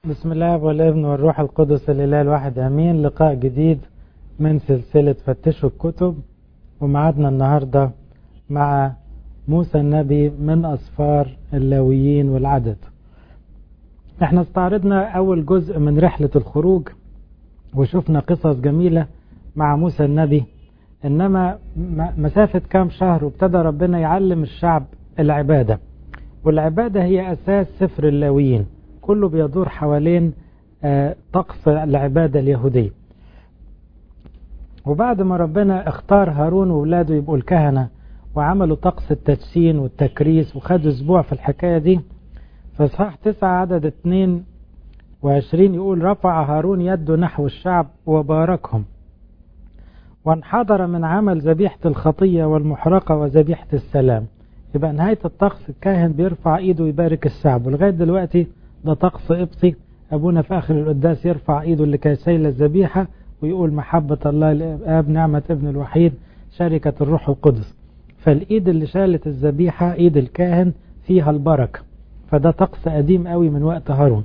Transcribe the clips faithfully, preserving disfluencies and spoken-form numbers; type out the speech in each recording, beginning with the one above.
بسم الله والابن والروح القدس الإله الواحد أمين. لقاء جديد من سلسلة فتشوا الكتب، ومعادنا النهاردة مع موسى النبي من أسفار اللاويين والعدد. احنا استعرضنا أول جزء من رحلة الخروج وشفنا قصص جميلة مع موسى النبي، إنما مسافة كام شهر وابتدى ربنا يعلم الشعب العبادة، والعبادة هي أساس سفر اللاويين، كله بيدور حوالين طقس العبادة اليهودية. وبعد ما ربنا اختار هارون وولاده يبقوا الكهنة وعملوا طقس التدشين والتكريس وخدوا اسبوع في الحكاية دي، فاصحاح تسعة عدد اتنين وعشرين يقول: رفع هارون يده نحو الشعب وباركهم، وانحدر من عمل ذبيحة الخطية والمحرقة وذبيحة السلام. يبقى نهاية الطقس الكاهن بيرفع ايده ويبارك الشعب، ولغاية دلوقتي ده طقس قبطي. أبونا في آخر القداس يرفع إيده لكي سيل الذبيحة ويقول: محبة الله الآب، نعمة ابن الوحيد، شركة الروح القدس. فالإيد اللي شالت الذبيحة إيد الكاهن فيها البركة، فده طقس قديم قوي من وقت هارون.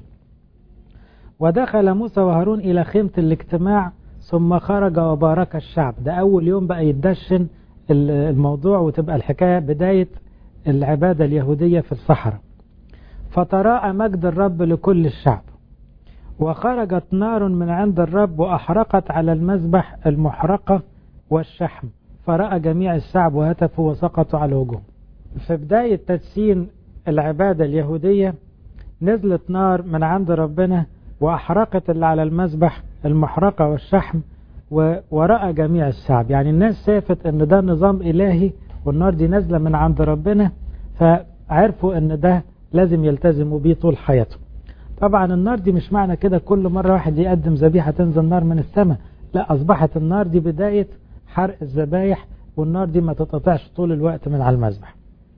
ودخل موسى وهارون إلى خيمة الاجتماع ثم خرج وبارك الشعب. ده أول يوم بقى يتدشن الموضوع وتبقى الحكاية بداية العبادة اليهودية في الصحراء. فتراءى مجد الرب لكل الشعب، وخرجت نار من عند الرب وأحرقت على المذبح المحرقة والشحم، فرأى جميع الشعب وهتفوا وسقطوا على وجوههم. في بداية تدشين العبادة اليهودية نزلت نار من عند ربنا وأحرقت اللي على المذبح المحرقة والشحم، ورأى جميع الشعب. يعني الناس شافت ان ده نظام إلهي والنار دي نازلة من عند ربنا، فعرفوا ان ده لازم يلتزموا بيه طول حياتهم. طبعا النار دي مش معنى كده كل مرة واحد يقدم ذبيحة تنزل نار من السماء، لا، أصبحت النار دي بداية حرق الذبايح، والنار دي ما تتقطعش طول الوقت من على المذبح.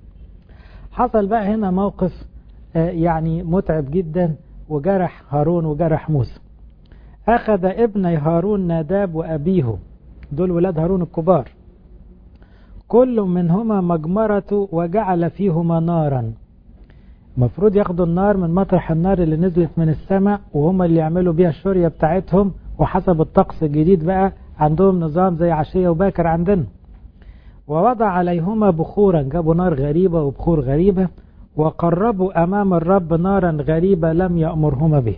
حصل بقى هنا موقف يعني متعب جدا وجرح هارون وجرح موسى. أخذ ابني هارون ناداب وأبيه، دول ولاد هارون الكبار، كل منهما مجمرته وجعل فيهما نارا. المفروض ياخدوا النار من مطرح النار اللي نزلت من السماء، وهم اللي يعملوا بيها الشورية بتاعتهم، وحسب الطقس الجديد بقى عندهم نظام زي عشية وباكر عندنا. ووضع عليهما بخورا، جابوا نار غريبة وبخور غريبة، وقربوا أمام الرب نارا غريبة لم يأمرهما به.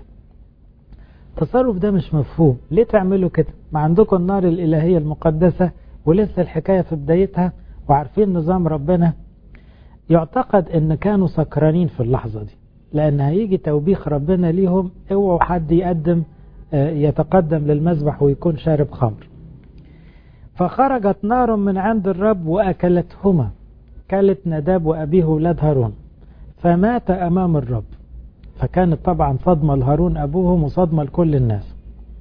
التصرف ده مش مفهوم، ليه تعملوا كده؟ ما عندكم النار الإلهية المقدسة ولسه الحكاية في بدايتها وعارفين نظام ربنا. يعتقد ان كانوا سكرانين في اللحظة دي، لان هيجي توبيخ ربنا ليهم، اوعوا حد يقدم يتقدم للمذبح ويكون شارب خمر. فخرجت نار من عند الرب واكلتهما، كلت نداب وابيه ولاد هارون، فمات امام الرب. فكانت طبعا صدمة لهارون ابوهم وصدمة لكل الناس.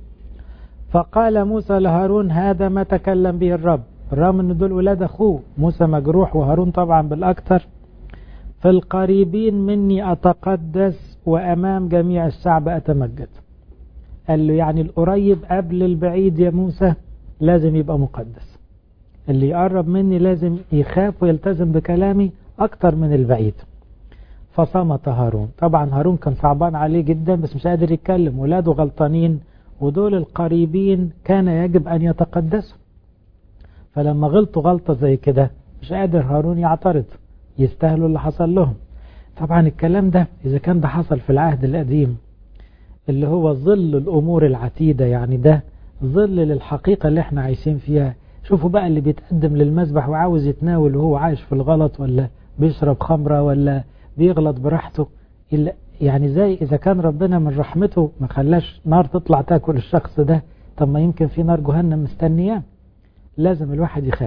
فقال موسى لهارون: هذا ما تكلم به الرب، الرغم ان دول ولاد اخوه، موسى مجروح وهارون طبعا بالاكثر. في القريبين مني اتقدس وامام جميع الشعب اتمجد. قال له يعني القريب قبل البعيد يا موسى لازم يبقى مقدس، اللي يقرب مني لازم يخاف ويلتزم بكلامي اكتر من البعيد. فصمت هارون. طبعا هارون كان صعبان عليه جدا بس مش قادر يتكلم، ولاده غلطانين ودول القريبين كان يجب ان يتقدسوا. فلما غلطوا غلطة زي كده مش قادر هارون يعترض، يستاهلوا اللي حصل لهم. طبعا الكلام ده إذا كان ده حصل في العهد القديم اللي هو ظل الأمور العتيدة، يعني ده ظل للحقيقة اللي احنا عايشين فيها. شوفوا بقى اللي بيتقدم للمذبح وعاوز يتناول وهو عايش في الغلط، ولا بيشرب خمرة، ولا بيغلط براحته، يعني زي إذا كان ربنا من رحمته ما خلاش نار تطلع تاكل الشخص ده، طب ما يمكن في نار جهنم مستنياه. لازم الواحد يخاف.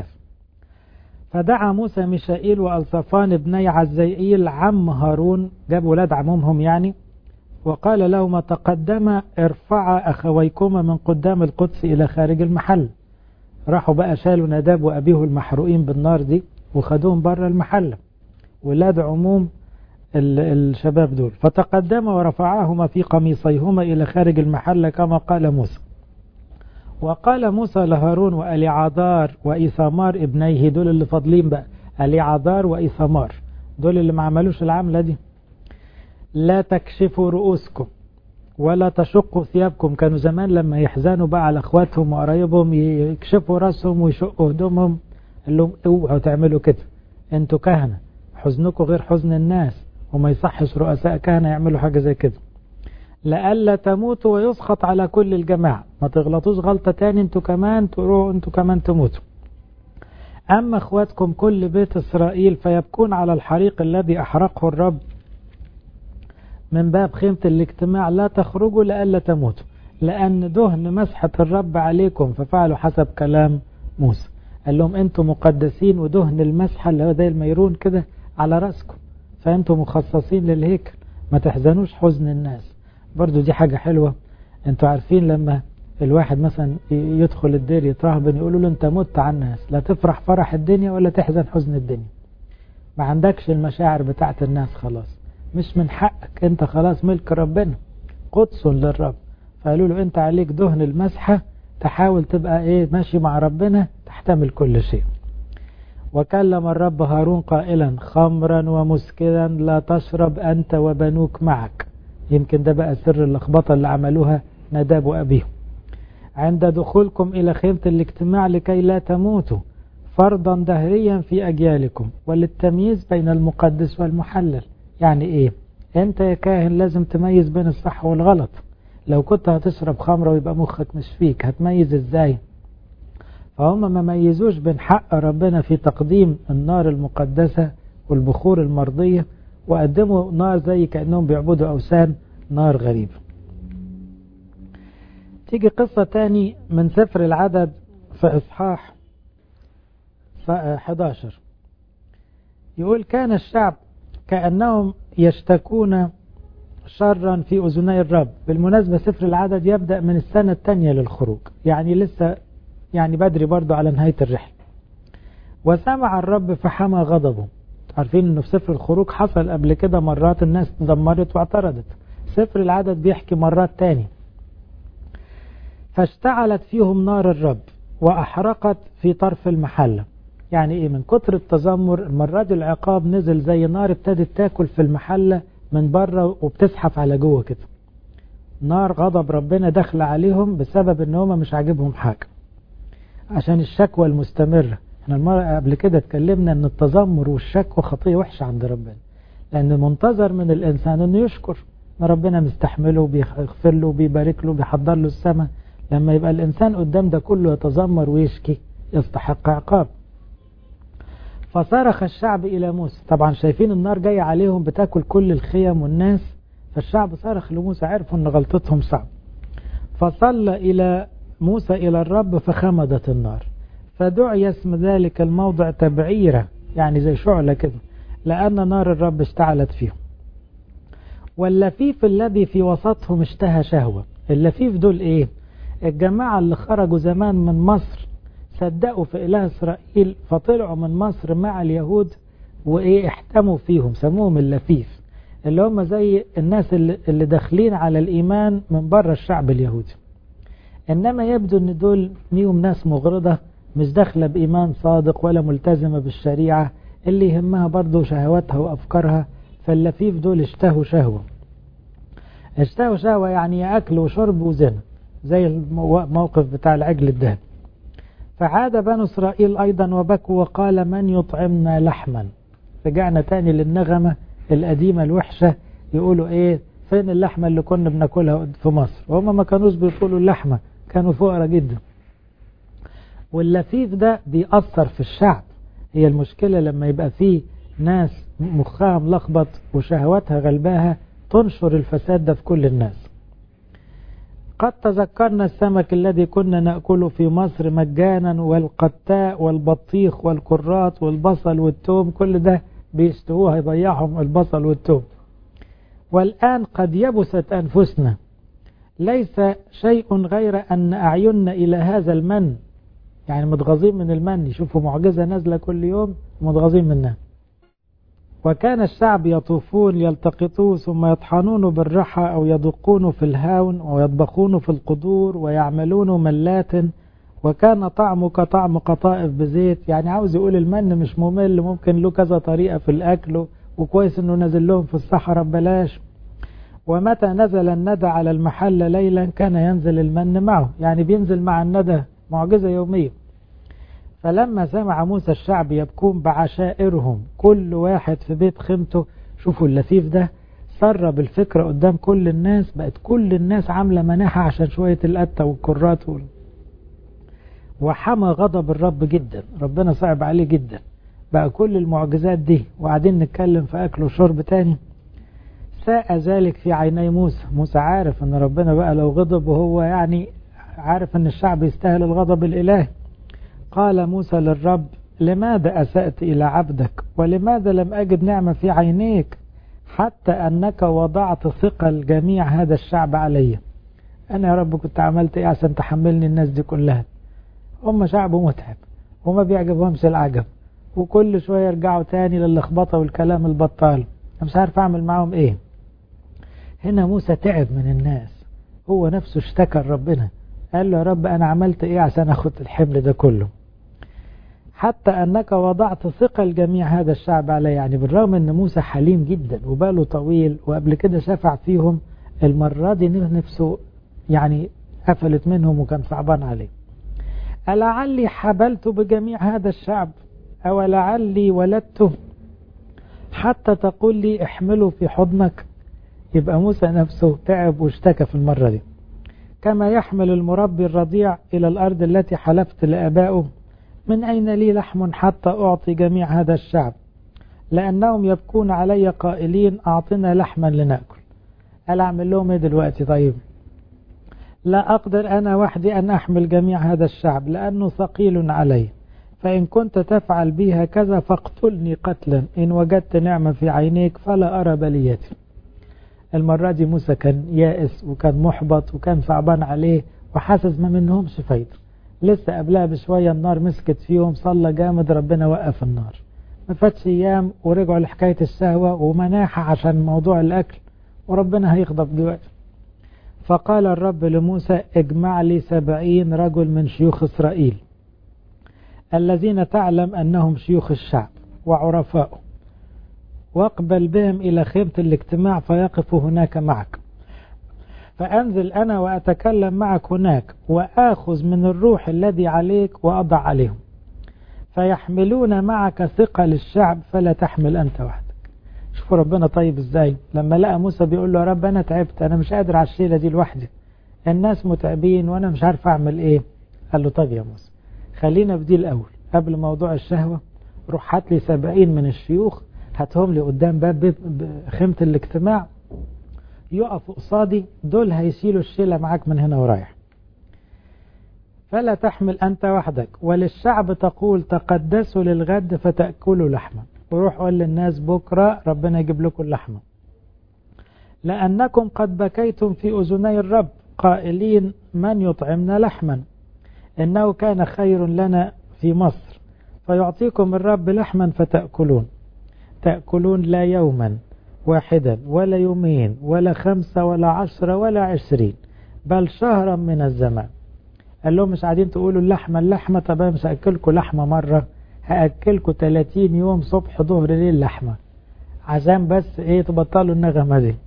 فدعا موسى ميشائيل وألصفان ابني عزيئيل عم هارون، جاب ولاد عمومهم يعني، وقال لهما: تقدما ارفعا أخويكما من قدام القدس إلى خارج المحل. راحوا بقى شالوا نداب وأبيه المحروقين بالنار دي وخدوهم بره المحل، ولاد عموم الشباب دول. فتقدما ورفعاهما في قميصيهما إلى خارج المحل كما قال موسى. وقال موسى لهارون وأليعاذار وإيثامار ابنيه، دول اللي فاضلين بقى، أليعاذار وإيثامار، دول اللي ما عملوش العملة دي: لا تكشفوا رؤوسكم ولا تشقوا ثيابكم. كانوا زمان لما يحزنوا بقى على اخواتهم وقرايبهم يكشفوا راسهم ويشقوا هدومهم، قال لهم اوعوا تعملوا كده، انتوا كهنة، حزنكم غير حزن الناس، وما يصحش رؤساء كهنة يعملوا حاجة زي كده. لألا تموتوا ويسخط على كل الجماعة، ما تغلطوش غلطة تاني انتوا كمان تروحوا انتوا كمان تموتوا. أما اخواتكم كل بيت إسرائيل فيبكون على الحريق الذي أحرقه الرب من باب خيمة الاجتماع، لا تخرجوا لألا تموتوا، لأن دهن مسحة الرب عليكم، ففعلوا حسب كلام موسى. قال لهم انتوا مقدسين، ودهن المسحة اللي هو زي الميرون كده على رأسكم، فانتوا مخصصين للهيكل، ما تحزنوش حزن الناس. برضو دي حاجة حلوة. انتوا عارفين لما الواحد مثلا يدخل الدير يترهبن يقولوا له انت مت على الناس، لا تفرح فرح الدنيا ولا تحزن حزن الدنيا، ما عندكش المشاعر بتاعت الناس، خلاص مش من حقك، انت خلاص ملك ربنا قدس للرب. فقالوا له انت عليك دهن المسحة، تحاول تبقى ايه ماشي مع ربنا، تحتمل كل شيء. وكلم الرب هارون قائلا خمرا ومسكرا لا تشرب أنت وبنوك معك. يمكن ده بقى سر اللخبطة اللي عملوها نداب وأبيهم. عند دخولكم إلى خيمة الاجتماع لكي لا تموتوا، فرضا دهريا في أجيالكم، وللتمييز بين المقدس والمحلل. يعني إيه؟ أنت يا كاهن لازم تميز بين الصح والغلط. لو كنت هتشرب خمرة ويبقى مخك مش فيك، هتميز إزاي؟ فهم ما ميزوش بين حق ربنا في تقديم النار المقدسة والبخور المرضية، وقدموا نار زي كأنهم بيعبدوا أوثان، نار غريبة. تيجي قصة تاني من سفر العدد في إصحاح أحد عشر، يقول كان الشعب كأنهم يشتكون شرا في أذني الرب. بالمناسبة سفر العدد يبدأ من السنة الثانية للخروج، يعني لسه يعني بدري برضو على نهاية الرحلة. وسمع الرب فحمى غضبه. عارفين انه في سفر الخروج حصل قبل كده مرات الناس دمرت واعترضت، سفر العدد بيحكي مرات تاني. فاشتعلت فيهم نار الرب وأحرقت في طرف المحلة. يعني ايه؟ من كتر التذمر المرة دي العقاب نزل زي نار ابتدت تاكل في المحلة من بره وبتزحف على جوه كده. نار غضب ربنا دخل عليهم بسبب ان هم مش عاجبهم حاجة، عشان الشكوى المستمرة. احنا المرة قبل كده اتكلمنا ان التذمر والشكوى خطية وحشة عند ربنا، لان منتظر من الانسان انه يشكر ان ربنا مستحمله وبيغفر له وبيبارك له وبيحضر له السماء. لما يبقى الانسان قدام ده كله يتذمر ويشكي يستحق عقاب. فصرخ الشعب الى موسى. طبعا شايفين النار جاية عليهم بتاكل كل الخيم والناس، فالشعب صرخ لموسى، عرفوا ان غلطتهم صعب. فصلى الى موسى إلى الرب فخمدت النار، فدعي اسم ذلك الموضع تبعيرة، يعني زي شعلة كده، لأن نار الرب اشتعلت فيهم. واللفيف الذي في وسطهم اشتهى شهوة. اللفيف دول ايه؟ الجماعة اللي خرجوا زمان من مصر صدقوا في إله إسرائيل، فطلعوا من مصر مع اليهود وايه احتموا فيهم، سموهم اللفيف، اللي هم زي الناس اللي, اللي داخلين على الإيمان من بره الشعب اليهودي. إنما يبدو أن دول ميهم ناس مغرضة، مش داخلة بإيمان صادق ولا ملتزمة بالشريعة، اللي يهمها برضو شهواتها وأفكارها. فاللفيف دول اشتهوا شهوة. اشتهوا شهوة يعني أكل وشرب وزنا، زي الموقف بتاع العجل الدهب. فعاد بنو إسرائيل أيضا وبكوا وقال من يطعمنا لحما. رجعنا تاني للنغمة القديمة الوحشة، يقولوا ايه فين اللحمة اللي كنا بناكلها في مصر؟ وهم ما كانوش بيطولوا اللحمة، كانوا فقراء جدا. واللفيف ده بيأثر في الشعب. هي المشكلة لما يبقى فيه ناس مخها ملخبط وشهواتها غلباها، تنشر الفساد ده في كل الناس. قد تذكرنا السمك الذي كنا نأكله في مصر مجانا، والقتاء والبطيخ والكرات والبصل والثوم، كل ده بيشتهوها يضيعهم البصل والثوم. والآن قد يبست أنفسنا، ليس شيء غير أن أعيننا إلى هذا المن. يعني متغاظين من المن، يشوفوا معجزة نازلة كل يوم متغاظين منها. وكان الشعب يطوفون يلتقطوه ثم يطحنون بالرحى أو يدقون في الهاون ويطبخون في القدور ويعملون ملات، وكان طعمه كطعم قطائف بزيت. يعني عاوز يقول المن مش ممل، ممكن له كذا طريقة في الأكل، وكويس انه نزل لهم في الصحراء ببلاش. ومتى نزل الندى على المحل ليلا كان ينزل المن معه، يعني بينزل مع الندى، معجزة يومية. فلما سمع موسى الشعب يبكون بعشائرهم كل واحد في بيت خيمته، شوفوا اللفيف ده، سرب الفكرة قدام كل الناس، بقت كل الناس عاملة مناحة عشان شوية القتة والكرات وال... وحمى غضب الرب جدا، ربنا صعب عليه جدا، بقى كل المعجزات دي وقاعدين نتكلم في أكل وشرب تاني. ساء ذلك في عيني موسى، موسى عارف ان ربنا بقى لو غضب، وهو يعني عارف ان الشعب يستاهل الغضب الإلهي. قال موسى للرب: لماذا أسأت إلى عبدك، ولماذا لم أجد نعمة في عينيك، حتى أنك وضعت ثقل جميع هذا الشعب علي؟ أنا يا رب كنت عملت إيه عشان تحملني الناس دي كلها؟ هم شعب متعب وما بيعجبهمش العجب، وكل شوية يرجعوا تاني للخبطة والكلام البطال، أنا مش عارف أعمل معهم إيه. هنا موسى تعب من الناس، هو نفسه اشتكى ربنا، قال له: يا رب أنا عملت إيه عشان أخد الحمل ده كله؟ حتى أنك وضعت ثقل جميع هذا الشعب عليه، يعني بالرغم أن موسى حليم جدا وباله طويل وقبل كده شفع فيهم، المرة دي نفسه يعني قفلت منهم وكان صعبان عليه. ألعلي حبلت بجميع هذا الشعب، أو لعلي ولدته حتى تقول لي احمله في حضنك؟ يبقى موسى نفسه تعب واشتكى في المرة دي. كما يحمل المربي الرضيع إلى الأرض التي حلفت لآبائه، من أين لي لحم حتى أعطي جميع هذا الشعب؟ لأنهم يبكون علي قائلين: أعطنا لحما لنأكل. قال أعمل لهم إيه دلوقتي؟ طيب لا أقدر أنا وحدي أن أحمل جميع هذا الشعب، لأنه ثقيل علي، فإن كنت تفعل بي هكذا فاقتلني قتلا، إن وجدت نعمة في عينيك فلا أرى بليتي. المرة دي موسى كان يائس وكان محبط وكان صعبان عليه وحاسس ما منهمش فايدة. لسه قبلها بشوية النار مسكت فيهم، صلى جامد ربنا وقف النار، ما فاتش أيام ورجعوا لحكاية الشهوة ومناحة عشان موضوع الأكل، وربنا هيغضب دلوقتي. فقال الرب لموسى: اجمع لي سبعين رجل من شيوخ إسرائيل الذين تعلم أنهم شيوخ الشعب وعرفاؤه، واقبل بهم إلى خيمة الاجتماع فيقفوا هناك معك، فأنزل أنا وأتكلم معك هناك، وآخذ من الروح الذي عليك وأضع عليهم، فيحملون معك ثقل الشعب فلا تحمل أنت وحدك. شوفوا ربنا طيب إزاي، لما لقى موسى بيقول له: يا رب أنا تعبت، أنا مش قادر على الشيلة دي لوحدي، الناس متعبين وأنا مش عارف أعمل إيه. قال له: طيب يا موسى خلينا بدي الأول، قبل موضوع الشهوة روح هات لي سبعين من الشيوخ، هاتهم لي قدام باب خيمة الاجتماع، يقفوا قصادي، دول هيشيلوا الشيلة معاك من هنا ورايح. فلا تحمل أنت وحدك، وللشعب تقول: تقدسوا للغد فتأكلوا لحمة. وروح قول للناس بكرة ربنا يجيب لكم اللحمة، لأنكم قد بكيتم في أذني الرب قائلين: من يطعمنا لحما؟ إنه كان خير لنا في مصر، فيعطيكم الرب لحما فتأكلون، تأكلون لا يوما واحدا ولا يومين ولا خمسة ولا عشرة ولا عشرين، بل شهرا من الزمان. قال لهم: مش قاعدين تقولوا اللحمة اللحمة، طب مش هأكلكم لحمة مرة، هأكلكم ثلاثين يوم صبح ظهر ليل لحمة، عشان بس ايه تبطلوا النغمة دي.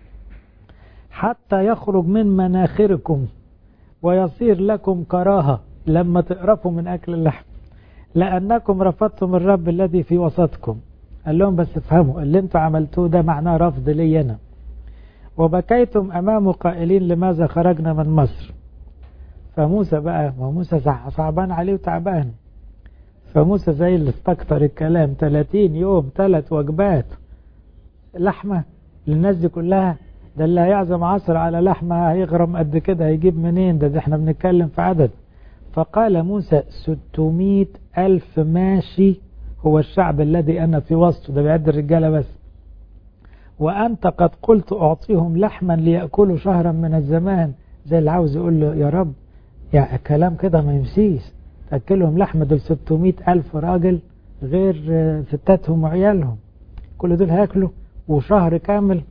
حتى يخرج من مناخركم ويصير لكم كراهة لما تقرفوا من أكل اللحم، لأنكم رفضتم الرب الذي في وسطكم. قال لهم: بس افهموا اللي انتوا عملتوه ده معناه رفض لي أنا. وبكيتم أمامه قائلين: لماذا خرجنا من مصر؟ فموسى بقى، وموسى صعبان عليه وتعبان، فموسى زي اللي استكتر الكلام، ثلاثين يوم ثلاث وجبات لحمة للناس دي كلها، ده اللي هيعزم عصر على لحمة هيغرم قد كده، هيجيب منين ده؟ ده احنا بنتكلم في عدد. فقال موسى: ستمائة ألف ماشي هو الشعب الذي أنا في وسطه، ده بيعد الرجالة بس، وأنت قد قلت أعطيهم لحما ليأكلوا شهرا من الزمان. زي اللي عاوز يقول له: يا رب يعني كلام كده ما يمشيش، تأكلهم لحمة، دول ستمائة ألف راجل غير ستاتهم وعيالهم، كل دول هيأكلوا وشهر كامل.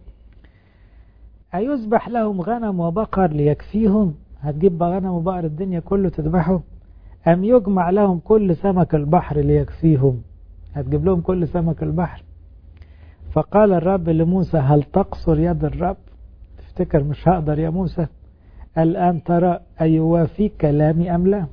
أيذبح لهم غنم وبقر ليكفيهم؟ هتجيب غنم وبقر الدنيا كله تذبحه؟ أم يجمع لهم كل سمك البحر ليكفيهم؟ هتجيب لهم كل سمك البحر؟ فقال الرب لموسى: هل تقصر يد الرب؟ تفتكر مش هقدر يا موسى؟ الآن ترى أيوافيك كلامي أم لا.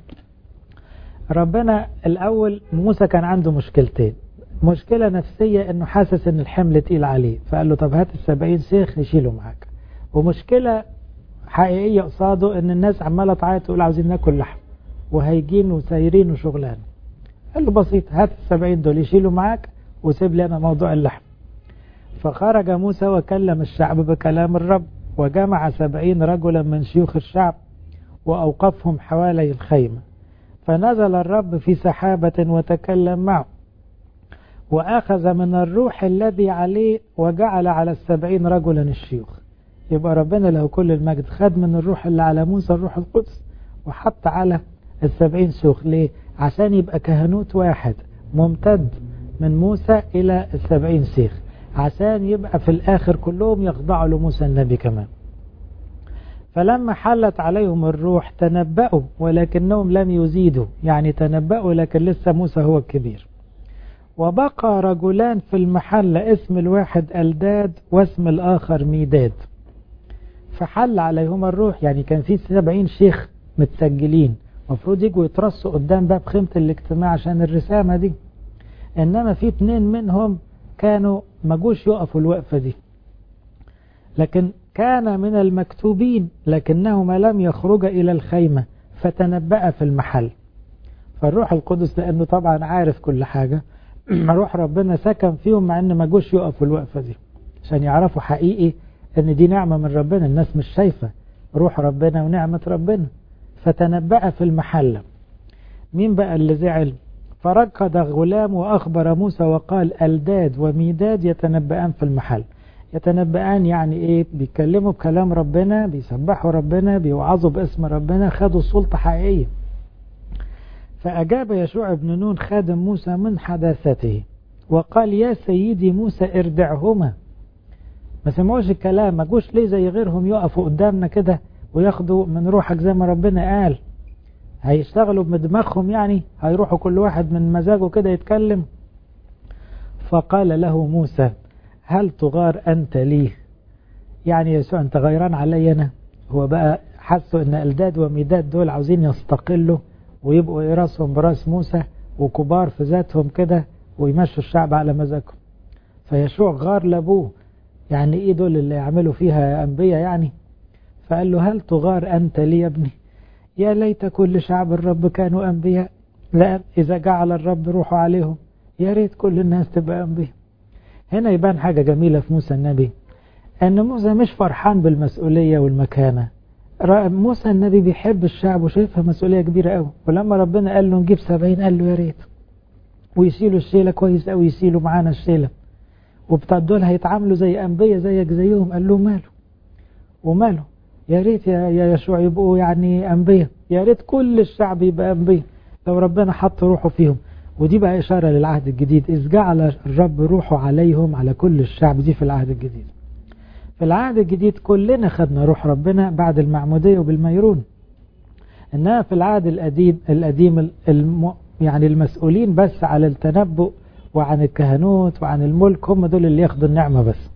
ربنا الأول موسى كان عنده مشكلتين، مشكلة نفسية انه حاسس ان الحمل تقيل عليه، فقال له طب هات السبعين شيخ نشيله معاك. ومشكلة حقيقية قصاده ان الناس عمالة تعيط تقول عاوزين ناكل لحم وهيجين وسايرين وشغلان. قال له بسيط، هات السبعين دول يشيلوا معاك وسيب لي انا موضوع اللحم. فخرج موسى وكلم الشعب بكلام الرب، وجمع سبعين رجلا من شيوخ الشعب وأوقفهم حوالي الخيمة، فنزل الرب في سحابة وتكلم معه، وأخذ من الروح الذي عليه وجعل على السبعين رجلا الشيوخ. يبقى ربنا له كل المجد خد من الروح اللي على موسى الروح القدس وحط على السبعين شيوخ. ليه؟ عشان يبقى كهنوت واحد ممتد من موسى إلى السبعين شيخ، عشان يبقى في الآخر كلهم يخضعوا لموسى النبي كمان. فلما حلت عليهم الروح تنبأوا ولكنهم لم يزيدوا، يعني تنبأوا لكن لسه موسى هو الكبير. وبقى رجلان في المحل، اسم الواحد ألداد واسم الآخر ميداد. فحل عليهم الروح، يعني كان في سبعين شيخ متسجلين مفروض يجوا يترصوا قدام باب خيمة الاجتماع عشان الرسامة دي، إنما في اتنين منهم كانوا ما جوش يقفوا الوقفة دي، لكن كان من المكتوبين لكنهما لم يخرج إلى الخيمة فتنبأ في المحل. فالروح القدس لأنه طبعا عارف كل حاجة، روح ربنا سكن فيهم مع أن ما جوش يقفوا الوقفة دي عشان يعرفوا حقيقي أن دي نعمة من ربنا، الناس مش شايفة روح ربنا ونعمة ربنا. فتنبأ في المحل. مين بقى اللي زعل؟ فركض غلام وأخبر موسى وقال ألداد وميداد يتنبأان في المحل. يتنبأان يعني إيه؟ بيتكلموا بكلام ربنا، بيسبحوا ربنا، بيوعظوا باسم ربنا، خدوا السلطة حقيقية. فأجاب يشوع بن نون خادم موسى من حداثته وقال يا سيدي موسى اردعهما. ما سمعوش الكلام، ما جوش ليه زي غيرهم يقفوا قدامنا كده وياخدوا من روحك زي ما ربنا قال؟ هيشتغلوا بدماغهم يعني؟ هيروحوا كل واحد من مزاجه كده يتكلم؟ فقال له موسى هل تغار أنت لي؟ يعني يسوع أنت غيران علي أنا؟ هو بقى حسوا أن ألداد وميداد دول عاوزين يستقلوا ويبقوا راسهم براس موسى وكبار في ذاتهم كده ويمشوا الشعب على مزاجهم. فيشوع غار لابوه، يعني ايه دول اللي يعملوا فيها أنبياء يعني؟ فقال له هل تغار أنت لي يا ابني؟ يا ليت كل شعب الرب كانوا أنبياء، لا إذا جعل الرب روحه عليهم يا ريت كل الناس تبقى أنبياء. هنا يبان حاجة جميلة في موسى النبي، أن موسى مش فرحان بالمسؤولية والمكانة. موسى النبي بيحب الشعب وشايفها مسؤولية كبيرة قوي، ولما ربنا قال له نجيب سبعين قال له يا ريت، ويشيلوا الشيلة كويس قوي، يشيلوا معانا الشيلة، وبتاع دول هيتعاملوا زي أنبياء زيك زيهم. قال له ماله وماله، يا ريت يا يشوع يبقوا يعني أنبياء، يا ريت كل الشعب يبقى أنبياء لو ربنا حط روحه فيهم. ودي بقى إشارة للعهد الجديد، إذ جعل الرب روحه عليهم على كل الشعب، دي في العهد الجديد. في العهد الجديد كلنا خدنا روح ربنا بعد المعمودية وبالميرون، إنها في العهد القديم القديم الم... يعني المسؤولين بس على التنبؤ وعن الكهنوت وعن الملك هم دول اللي ياخدوا النعمة بس.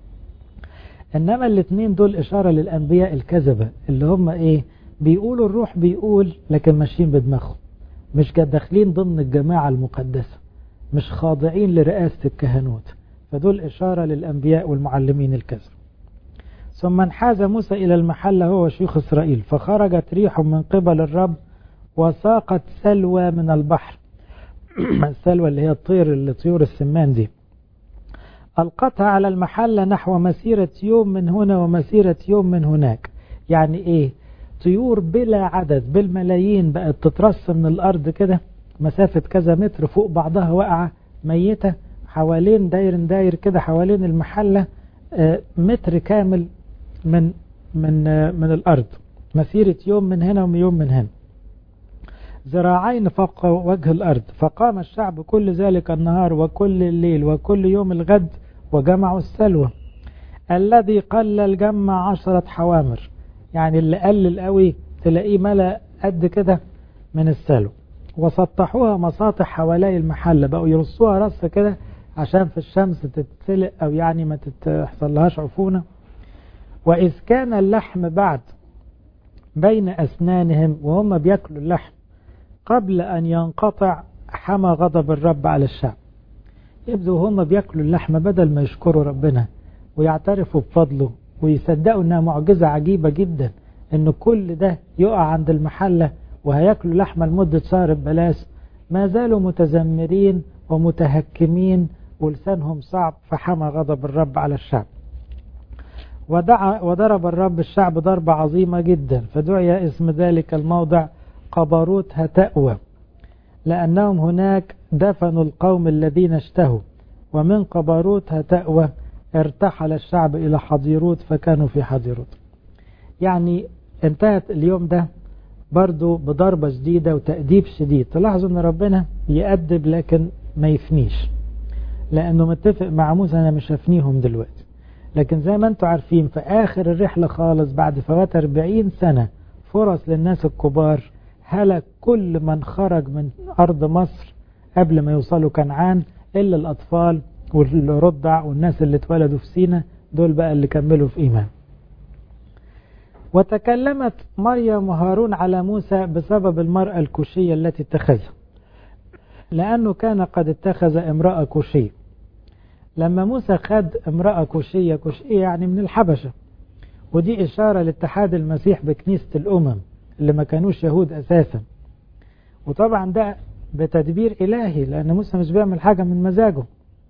إنما الاثنين دول إشارة للأنبياء الكذبة اللي هم إيه؟ بيقولوا الروح بيقول لكن ماشيين بدماغهم، مش داخلين ضمن الجماعة المقدسة، مش خاضعين لرئاسة الكهنوت. فدول إشارة للأنبياء والمعلمين الكذب. ثم انحاز موسى إلى المحل هو وشيوخ إسرائيل، فخرجت ريح من قبل الرب وساقت سلوى من البحر. السلوى اللي هي الطير، اللي طيور السمان دي، ألقتها على المحل نحو مسيرة يوم من هنا ومسيرة يوم من هناك. يعني إيه؟ طيور بلا عدد بالملايين بقت تترص من الأرض كده مسافة كذا متر فوق بعضها، واقعة ميتة حوالين داير داير كده حوالين المحلة متر كامل من من من الأرض، مسيرة يوم من هنا ويوم من هنا، ذراعين فوق وجه الأرض. فقام الشعب كل ذلك النهار وكل الليل وكل يوم الغد وجمعوا السلوى الذي قلل جمع عشرة حوامر. يعني اللي قلل قوي تلاقيه ملأ قد كده من السلوى، وسطحوها مساطح حوالي المحل، بقوا يرصوها رص كده عشان في الشمس تتسلق أو يعني ما تحصل لهاش عفونة. وإذ كان اللحم بعد بين أسنانهم وهم بيأكلوا اللحم قبل أن ينقطع حمى غضب الرب على الشعب. يبدو هم بيأكلوا اللحم بدل ما يشكروا ربنا ويعترفوا بفضله ويصدقوا أنها معجزة عجيبة جدا أن كل ده يقع عند المحلة وهيأكلوا لحمة لمدة شهر ببلاش، ما زالوا متذمرين ومتهكمين ولسانهم صعب، فحمى غضب الرب على الشعب. ودعا وضرب الرب الشعب ضربة عظيمة جدا، فدعي اسم ذلك الموضع قبروت هتأوى، لأنهم هناك دفنوا القوم الذين اشتهوا، ومن قبروت هتأوى ارتحل الشعب إلى حضيروت فكانوا في حضيروت. يعني انتهت اليوم ده برضو بضربة شديدة وتأديب شديد. تلاحظوا ان ربنا يأدب لكن ما يفنيش، لأنه متفق مع موسى أنا مش هفنيهم دلوقتي، لكن زي ما انتم عارفين في آخر الرحلة خالص بعد فوات أربعين سنة فرص للناس الكبار، هلك كل من خرج من أرض مصر قبل ما يوصلوا كنعان إلا الأطفال واللي رضع والناس اللي اتولدوا في سينا، دول بقى اللي كملوا في إيمان. وتكلمت مريم وهارون على موسى بسبب المرأة الكوشية التي اتخذها، لأنه كان قد اتخذ امرأة كوشية. لما موسى خد امرأة كوشية، كوشية يعني من الحبشة، ودي إشارة لاتحاد المسيح بكنيسة الأمم اللي ما كانوش يهود أساسا. وطبعا ده بتدبير إلهي لأن موسى مش بيعمل حاجة من مزاجه.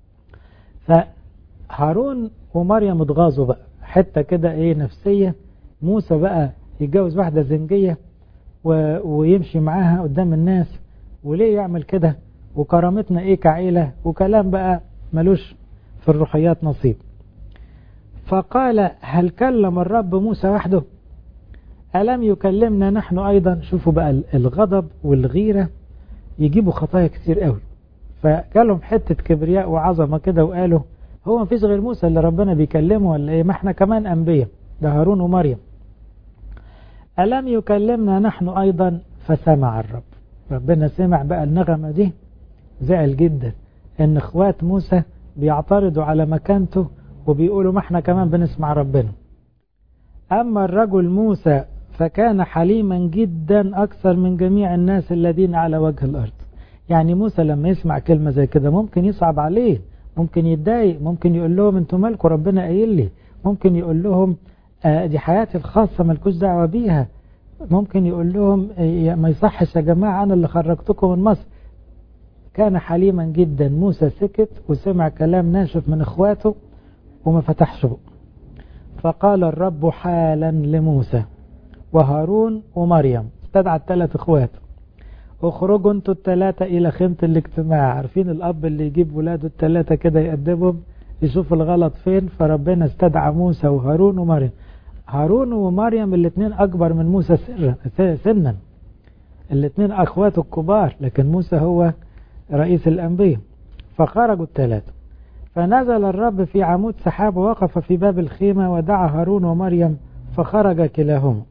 فهارون ومريم اتغاظوا بقى حتى كده ايه نفسية، موسى بقى يتجوز واحدة زنجية و... ويمشي معاها قدام الناس، وليه يعمل كده، وكرامتنا ايه كعيلة، وكلام بقى ملوش في الروحيات نصيب. فقال هل كلم الرب موسى وحده؟ ألم يكلمنا نحن أيضا؟ شوفوا بقى الغضب والغيرة يجيبوا خطايا كتير قوي. فقالهم حتة كبرياء وعظمة كده وقالوا هو مفيش غير موسى اللي ربنا بيكلمه ولا ايه؟ ما احنا كمان أنبياء، ده هارون ومريم. ألم يكلمنا نحن أيضا؟ فسمع الرب. ربنا سمع بقى النغمة دي، زعل جدا ان اخوات موسى بيعترضوا على مكانته وبيقولوا ما احنا كمان بنسمع ربنا. أما الرجل موسى فكان حليما جدا أكثر من جميع الناس الذين على وجه الأرض. يعني موسى لما يسمع كلمة زي كده ممكن يصعب عليه، ممكن يتضايق، ممكن يقول لهم انتوا مالكم ربنا قايل لي، ممكن يقول لهم آه دي حياتي الخاصة مالكوش دعوة بيها، ممكن يقول لهم آه ما يصحش يا جماعة أنا اللي خرجتكم من مصر. كان حليما جدا. موسى سكت وسمع كلام ناشف من اخواته وما فتحش بقه. فقال الرب حالا لموسى وهارون ومريم، استدعى الثلاث اخوات، اخرجوا انتوا الثلاثة الى خيمة الاجتماع. عارفين الاب اللي يجيب ولاده الثلاثة كده يقدمهم يشوف الغلط فين؟ فربنا استدعى موسى وهارون ومريم. هارون ومريم الاثنين اكبر من موسى سنا، الاثنين اخواته الكبار، لكن موسى هو رئيس الانبياء. فخرجوا الثلاثة، فنزل الرب في عمود سحاب ووقف في باب الخيمة ودعا هارون ومريم فخرج كلاهما.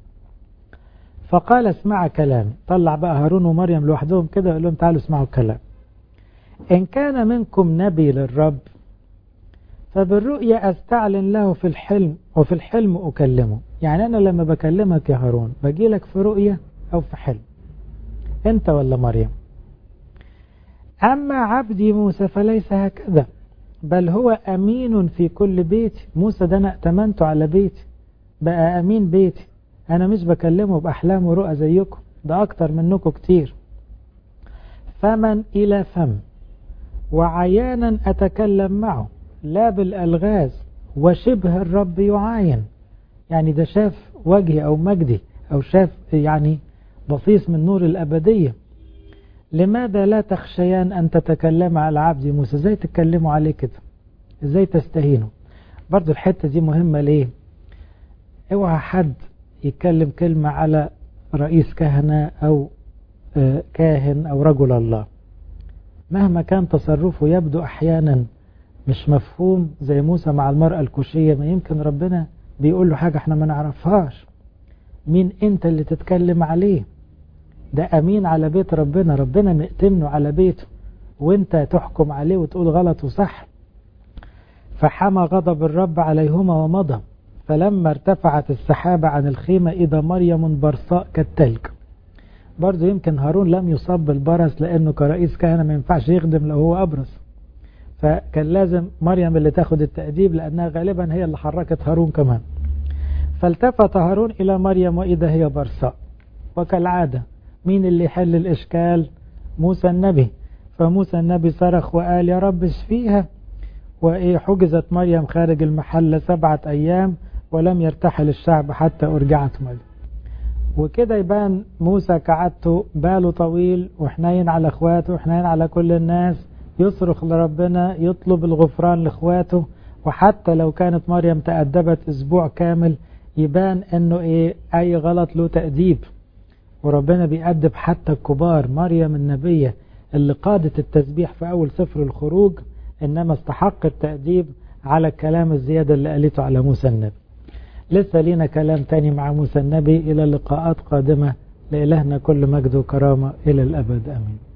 فقال اسمع كلام. طلع بقى هارون ومريم لوحدهم كده وقال لهم تعالوا اسمعوا الكلام. إن كان منكم نبي للرب فبالرؤيا أستعلن له في الحلم وفي الحلم أكلمه. يعني أنا لما بكلمك يا هارون باجي لك في رؤيا أو في حلم، أنت ولا مريم. أما عبدي موسى فليس هكذا، بل هو أمين في كل بيتي. موسى ده أنا ائتمنته على بيتي، بقى أمين بيتي. أنا مش بكلمه بأحلام ورؤى زيكم، ده أكتر منكم كتير. فمن إلى فم وعيانا أتكلم معه، لا بالألغاز، وشبه الرب يعاين. يعني ده شاف وجهي أو مجدي، أو شاف يعني بصيص من نور الأبدية. لماذا لا تخشيان أن تتكلم على عبد موسى؟ ازاي تتكلموا عليه كده؟ ازاي تستهينوا؟ برضو الحتة دي مهمة. ليه؟ اوعى حد يتكلم كلمة على رئيس كهنة أو كاهن أو رجل الله، مهما كان تصرفه يبدو أحيانا مش مفهوم، زي موسى مع المرأة الكوشية. ما يمكن ربنا بيقول له حاجة احنا ما نعرفهاش. مين انت اللي تتكلم عليه؟ ده أمين على بيت ربنا، ربنا مئتمنه على بيته، وانت تحكم عليه وتقول غلط وصح. فحمى غضب الرب عليهما ومضى، فلما ارتفعت السحابة عن الخيمة إذا مريم برصاء كالتلج. برضو يمكن هارون لم يصاب بالبرص لأنه كرئيس كهنة ما ينفعش يخدم لو هو أبرص، فكان لازم مريم اللي تاخد التأديب لأنها غالبا هي اللي حركت هارون كمان. فالتفت هارون إلى مريم وإذا هي برصاء. وكالعادة مين اللي يحل الإشكال؟ موسى النبي. فموسى النبي صرخ وقال يا رب اشفيها. وإيه حجزت مريم خارج المحلة سبعة أيام ولم يرتحل الشعب حتى أرجعت مريم. وكده يبان موسى كعادته باله طويل وحنين على اخواته وحنين على كل الناس، يصرخ لربنا يطلب الغفران لاخواته. وحتى لو كانت مريم تأدبت اسبوع كامل يبان انه ايه اي غلط له تأديب، وربنا بيأدب حتى الكبار. مريم النبية اللي قادت التسبيح في اول سفر الخروج انما استحق التأديب على الكلام الزيادة اللي قالته على موسى النبي. لسه لينا كلام تاني مع موسى النبي. إلى لقاءات قادمة. لإلهنا كل مجد وكرامة إلى الأبد آمين.